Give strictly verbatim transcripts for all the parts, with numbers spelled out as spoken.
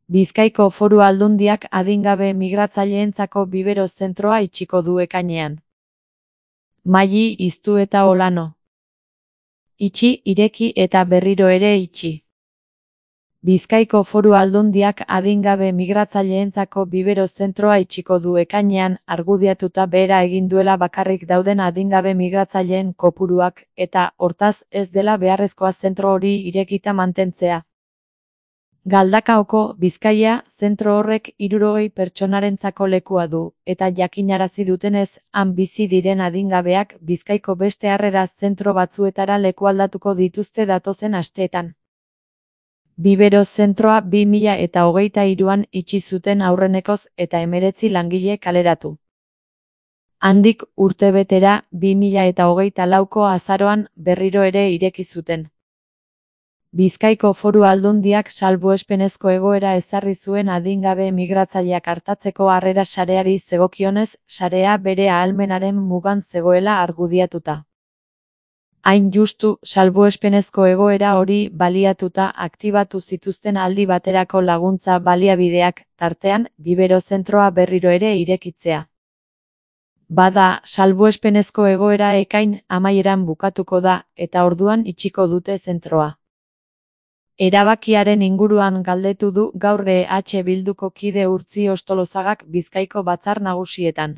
Bizkaiko Foru Aldundiak adingabe migratzaileentzako bibero zentroa itxiko du ekainean. Maili, Iztu eta Olano. Itxi, ireki eta berriro ere itxi. Bizkaiko Foru Aldundiak adingabe migratzaileentzako bibero zentroa itxiko du ekainean, argudiatuta behera egin duela bakarrik dauden adingabe migratzaileen kopuruak, eta, hortaz, ez dela beharrezkoa zentro hori irekita mantentzea. Galdakaoko, Bizkaia, zentro horrek hirurogei pertsonarentzako lekua du, eta jakinarazi dutenez, han bizi diren adingabeak Bizkaiko beste harrera zentro batzuetara lekualdatuko dituzte datozen asteetan. Bibero zentroa bi mila eta hogeita hiruan itxi zuten aurrenekoz eta hemeretzi langile kaleratu. Handik urtebetera, bi mila eta hogeita lauko azaroan berriro ere ireki zuten. Bizkaiko Foru Aldundiak salbuespenezko egoera ezarri zuen adingabe migratzaileak artatzeko harrera sareari zegokionez, sarea bere ahalmenaren mugan zegoela argudiatuta. Hain justu, salbuespenezko egoera hori baliatuta aktibatu zituzten aldi baterako laguntza baliabideak, tartean, bibero zentroa berriro ere irekitzea. Bada, salbuespenezko egoera ekain amaieran bukatuko da, eta orduan itxiko dute zentroa. Erabakiaren inguruan galdetu du gaur E H Bilduko kide Urtzi Ostolozagak Bizkaiko batzar nagusietan.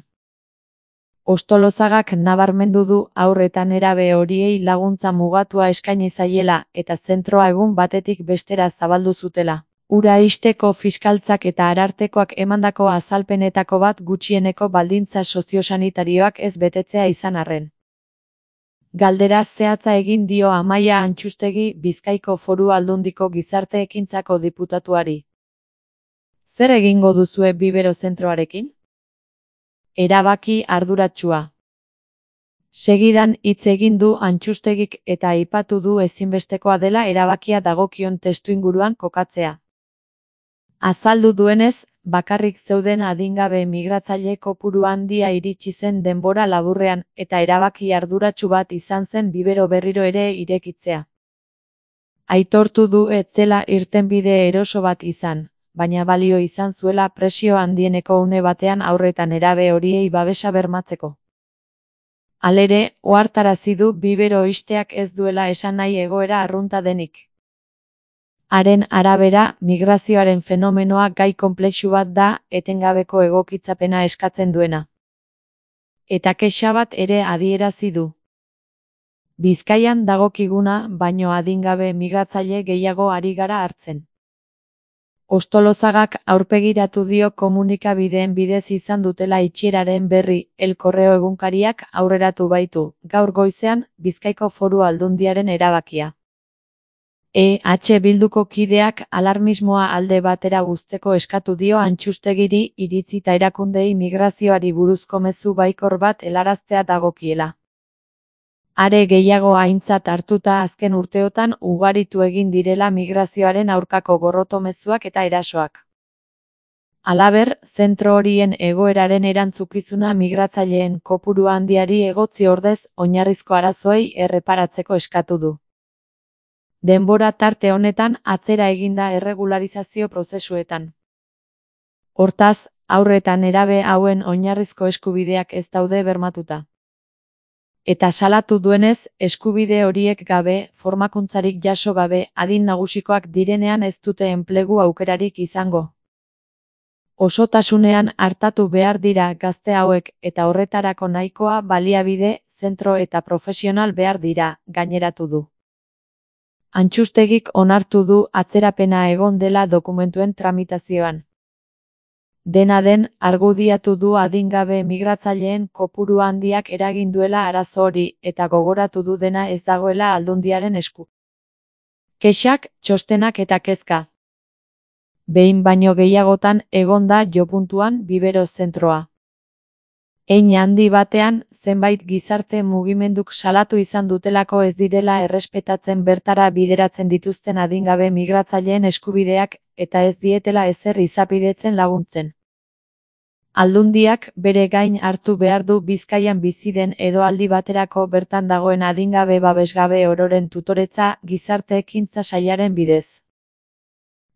Ostolozagak nabarmendu du haur eta nerabe horiei laguntza mugatua eskaini zaiela eta zentroa egun batetik bestera zabaldu zutela. Hura ixteko fiskaltzak eta arartekoak emandako azalpenetako bat gutxieneko baldintza soziosanitarioak ez betetzea izan arren. Galdera zehatza egin dio Amaia Antxustegi Bizkaiko Foru Aldundiko Gizarte Ekintzako diputatuari. Zer egingo duzue bibero zentroarekin? Erabaki arduratsua. Segidan hitz egin du Antxustegik eta aipatu du ezinbestekoa dela erabakia dagokion testuinguruan kokatzea. Azaldu duenez, bakarrik zeuden adingabe migratzaile kopuru handia iritsi zen denbora laburrean, eta erabaki arduratsu bat izan zen bibero berriro ere irekitzea. Aitortu du ez zela irtenbide eroso bat izan, baina balio izan zuela presio handieneko une batean haur eta nerabe horiei babesa bermatzeko. Halere, ohartarazi du bibero ixteak ez duela esan nahi egoera arrunta denik. Haren arabera, migrazioaren fenomenoa gai konplexu bat da, etengabeko egokitzapena eskatzen duena. Eta kexa bat ere adierazi du. Bizkaian dagokiguna, baino adingabe migratzaile gehiago ari gara hartzen. Ostolozagak aurpegiratu dio komunikabideen bidez izan dutela itxieraren berri, El Correo egunkariak aurreratu baitu, gaur goizean, Bizkaiko Foru Aldundiaren erabakia. E H Bilduko kideak alarmismoa alde batera uzteko eskatu dio Antxustegiri iritzi eta erakundei migrazioari buruzko mezu baikor bat helaraztea dagokiela. Are gehiago aintzat hartuta azken urteotan ugaritu egin direla migrazioaren aurkako gorroto mezuak eta erasoak. Halaber, zentro horien egoeraren erantzukizuna migratzaileen kopuru handiari egotzi ordez oinarrizko arazoei erreparatzeko eskatu du. Denbora tarte honetan atzera eginda erregularizazio prozesuetan. Hortaz, haur eta nerabe hauen oinarrizko eskubideak ez daude bermatuta. Eta salatu duenez, eskubide horiek gabe, formakuntzarik jaso gabe, adin nagusikoak direnean ez dute enplegu aukerarik izango. Osotasunean artatu behar dira gazte hauek eta horretarako nahikoa baliabide, zentro eta profesional behar dira, gaineratu du. Antxustegik onartu du atzerapena egon dela dokumentuen tramitazioan. Dena den, argudiatu du adingabe migratzaileen kopuru handiak eragin duela arazo hori eta gogoratu du dena ez dagoela Aldundiaren esku. Kexak, txostenak eta kezka. Behin baino gehiagotan egon da jopuntuan bibero zentroa. Hein handi batean, zenbait gizarte mugimenduk salatu izan dutelako ez direla errespetatzen bertara bideratzen dituzten adingabe migratzaileen eskubideak eta ez dietela ezer izapidetzen laguntzen. Aldundiak bere gain hartu behar du Bizkaian bizi den edo aldi baterako bertan dagoen adingabe babesgabe ororen tutoretza gizarte ekintza sailaren bidez.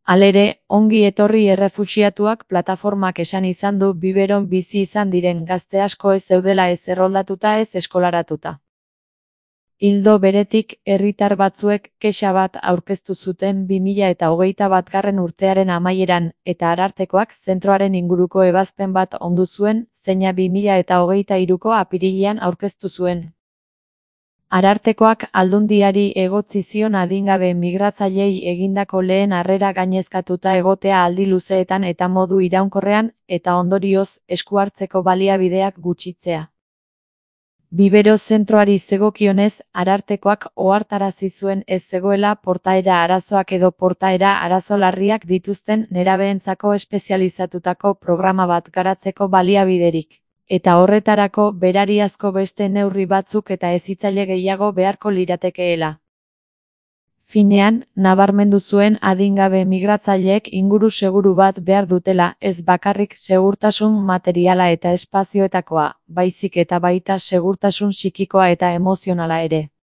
Halere, ongi etorri errefuxiatuak plataformak esan izan du biberon bizi izan diren gazte asko ez zeudela ez erroldatuta ez eskolaratuta. Ildo beretik, herritar batzuek kexa bat aurkeztu zuten bi mila eta hogeita batgarren urtearen amaieran, eta Arartekoak zentroaren inguruko ebazpen bat ondu zuen, zeina bi mila eta hogeita hiruko apirilean aurkeztu zuen. Arartekoak Aldundiari egotzi zion adingabe migratzaileei egindako lehen harrera gainezkatuta egotea aldi luzeetan eta modu iraunkorrean, eta ondorioz, esku hartzeko baliabideak gutxitzea. Bibero zentroari zegokionez, Arartekoak ohartarazi zuen ez zegoela portaera arazoak edo portaera arazo larriak dituzten nerabeentzako espezializatutako programa bat garatzeko baliabiderik, eta horretarako berariazko beste neurri batzuk eta hezitzaile gehiago beharko liratekeela. Finean, nabarmendu zuen adingabe migratzaileek inguru seguru bat behar dutela, ez bakarrik segurtasun materiala eta espazioetakoa, baizik eta baita segurtasun psikikoa eta emozionala ere.